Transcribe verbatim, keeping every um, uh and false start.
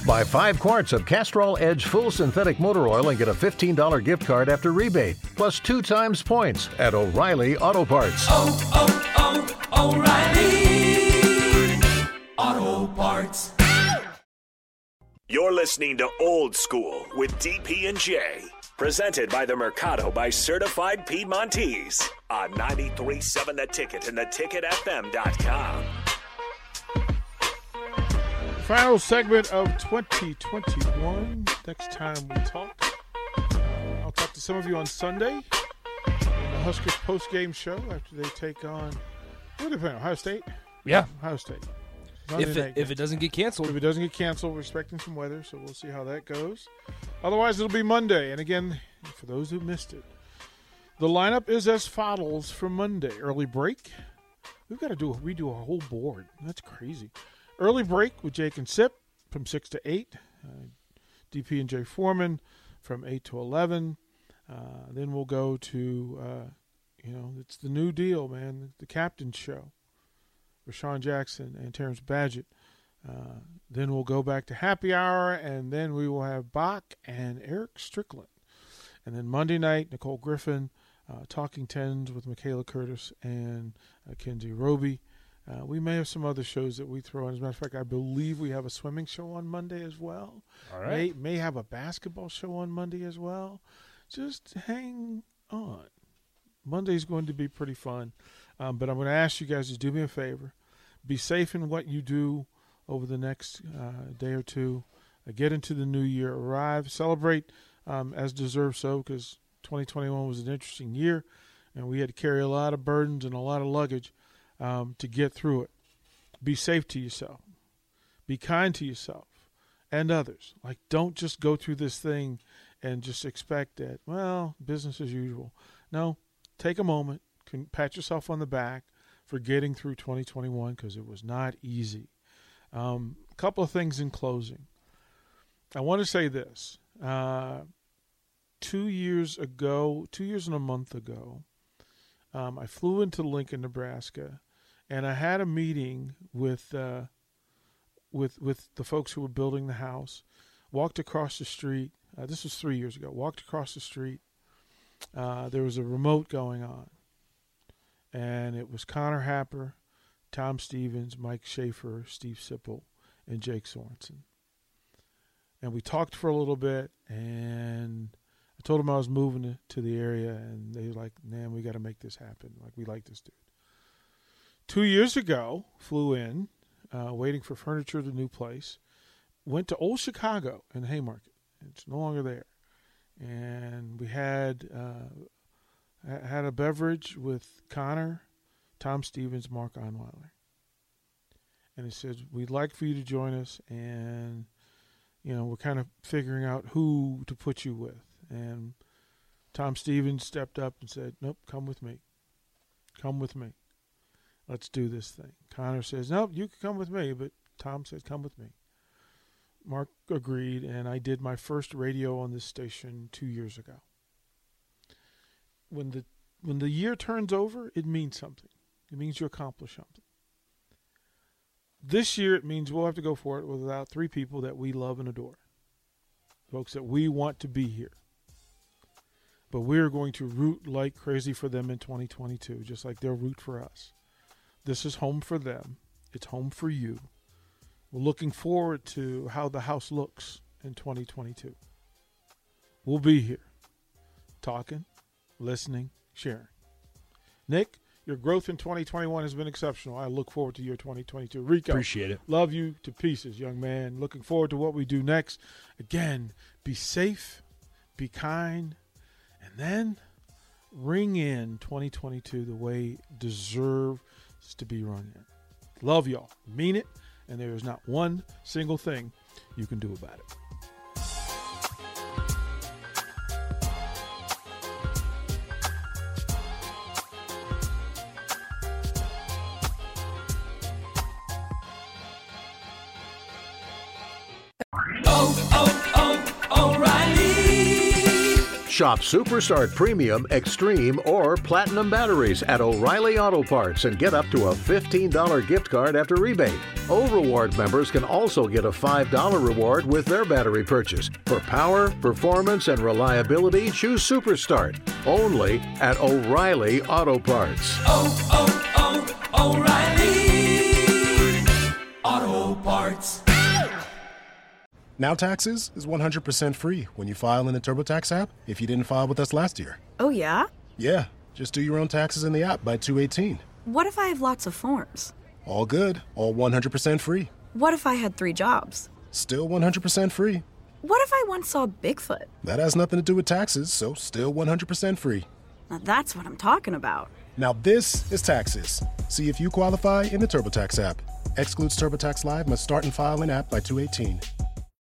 Buy five quarts of Castrol Edge Full Synthetic Motor Oil and get a fifteen dollars gift card after rebate, plus two times points at O'Reilly Auto Parts. Oh, oh, oh, O'Reilly Auto Parts. You're listening to Old School with D P and J. Presented by the Mercado by Certified Piedmontese on ninety-three point seven The Ticket and the ticket f m dot com. Final segment of twenty twenty-one. Next time we talk, uh, I'll talk to some of you on Sunday in the Huskers post-game show after they take on, what are they playing, Ohio State? Yeah. Ohio State. If it, if it doesn't get canceled. If it doesn't get canceled, we're expecting some weather, so we'll see how that goes. Otherwise, it'll be Monday. And again, for those who missed it, the lineup is as follows for Monday. Early break. We've got to do redo our whole board. That's crazy. Early break with Jake and Sip from six to eight. Uh, D P and J Foreman from eight to eleven. Uh, then we'll go to, uh, you know, it's the new deal, man, the Captain's Show. Rashawn Jackson and Terrence Badgett. Uh, then we'll go back to happy hour, and then we will have Bach and Eric Strickland. And then Monday night, Nicole Griffin, uh, Talking Tens with Michaela Curtis and uh, Kenzie Roby. Uh, we may have some other shows that we throw in. As a matter of fact, I believe we have a swimming show on Monday as well. All right. May, may have a basketball show on Monday as well. Just hang on. Monday's going to be pretty fun. Um, but I'm going to ask you guys to do me a favor. Be safe in what you do over the next uh, day or two. Uh, get into the new year. Arrive. Celebrate um, as deserved so, because twenty twenty-one was an interesting year, and we had to carry a lot of burdens and a lot of luggage um, to get through it. Be safe to yourself. Be kind to yourself and others. Like, don't just go through this thing and just expect that, well, business as usual. No, take a moment. Can pat yourself on the back for getting through twenty twenty-one, because it was not easy. Um, a couple of things in closing. I want to say this. Uh, two years ago, two years and a month ago, um, I flew into Lincoln, Nebraska, and I had a meeting with uh, with with the folks who were building the house. Walked across the street. Uh, this was three years ago. Walked across the street. Uh, there was a remote going on. And it was Connor Happer, Tom Stevens, Mike Schaefer, Steve Sipple, and Jake Sorensen. And we talked for a little bit, and I told them I was moving to the area, and they were like, man, we got to make this happen. Like, we like this dude. Two years ago, flew in, uh, waiting for furniture at the new place, went to Old Chicago in the Haymarket. It's no longer there. And we had... Uh, I had a beverage with Connor, Tom Stevens, Mark Onweiler. And he said, we'd like for you to join us, and, you know, we're kind of figuring out who to put you with. And Tom Stevens stepped up and said, nope, come with me. Come with me. Let's do this thing. Connor says, nope, you can come with me, but Tom said, come with me. Mark agreed, and I did my first radio on this station two years ago. When the when the year turns over, it means something. It means you accomplish something. This year, it means we'll have to go for it without three people that we love and adore. Folks that we want to be here. But we're going to root like crazy for them in twenty twenty-two, just like they'll root for us. This is home for them. It's home for you. We're looking forward to how the house looks in twenty twenty-two. We'll be here talking, listening, sharing. Nick, your growth in twenty twenty-one has been exceptional. I look forward to your twenty twenty-two. Rico, appreciate it. Love you to pieces, young man. Looking forward to what we do next. Again, be safe, be kind, and then ring in twenty twenty-two the way it deserves to be rung in. Love y'all. Mean it, and there is not one single thing you can do about it. Oh, oh, oh, O'Reilly. Shop Superstart Premium, Extreme, or Platinum batteries at O'Reilly Auto Parts and get up to a fifteen dollars gift card after rebate. O Reward members can also get a five dollars reward with their battery purchase. For power, performance, and reliability, choose Superstart. Only at O'Reilly Auto Parts. Oh, oh, oh, O'Reilly Auto Parts. Now Taxes is one hundred percent free when you file in the TurboTax app if you didn't file with us last year. Oh, yeah? Yeah, just do your own taxes in the app by two eighteen. What if I have lots of forms? All good, all one hundred percent free. What if I had three jobs? Still one hundred percent free. What if I once saw Bigfoot? That has nothing to do with taxes, so still one hundred percent free. Now that's what I'm talking about. Now this is Taxes. See if you qualify in the TurboTax app. Excludes TurboTax Live, must start and file in app by two eighteen.